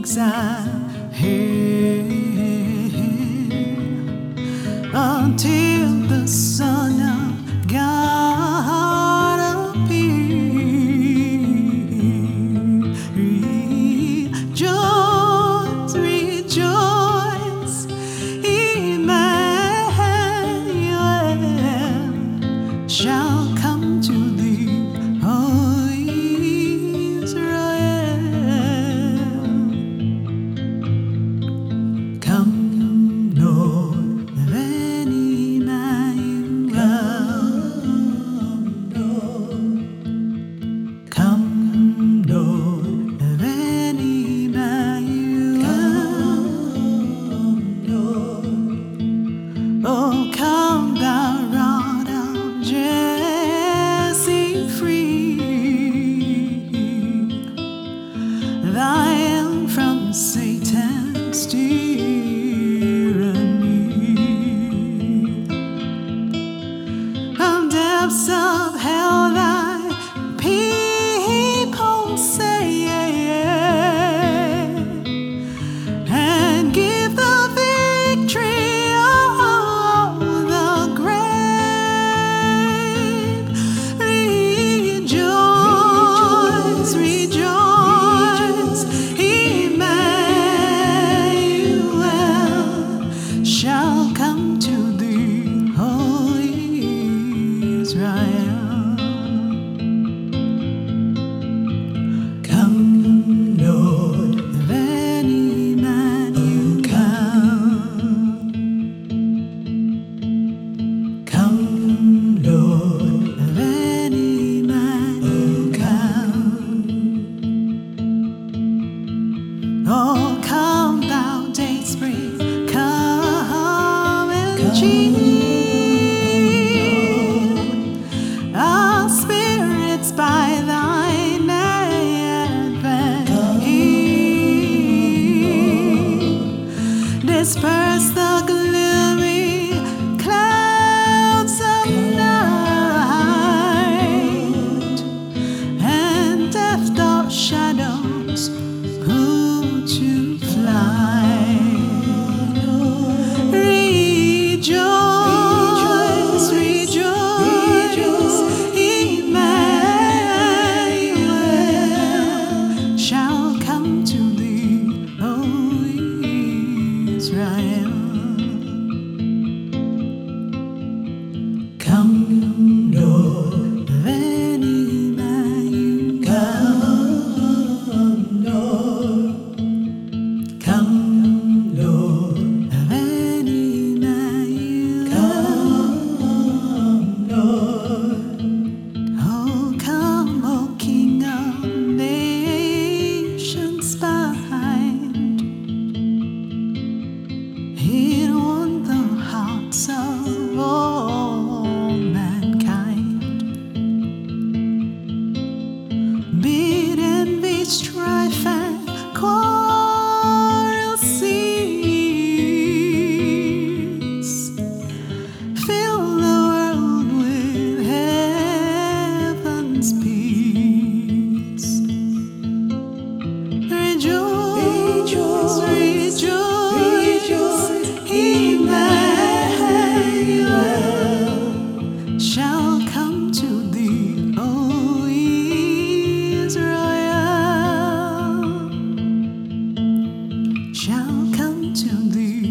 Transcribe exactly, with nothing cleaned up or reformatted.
exile here until the Son of God appears. Rejoice, rejoice, Emmanuel shall come to thee, O Israel. Come, Lord, then Emmanuel. Come, Lord, then Emmanuel. Oh, come, thou rod of Jesse, free Zion from Satan's tyranny. From depths of hell thy people save, and give the victory of the grave. Rejoice, rejoice, Emmanuel shall come to thee, O Israel. Come, Lord, then Emmanuel. Come, Lord, then Emmanuel. Oh, come, thou dayspring, come and cheer our spirits by thine advent here. Disperse the gloomy clouds of night, and death dark shadows put to flight. Rejoice, rejoice, Emmanuel shall come to thee, O Israel. Come, Lord, then Emmanuel. Come, Lord, then Emmanuel. Oh, come, O King of nations behind, He'd won the hearts of all mankind. Bid envy, strife, and quarrel cease. Fill the world with heaven's peace. Rejoice, rejoice, Emmanuel shall come to thee, O Israel. Shall come to thee.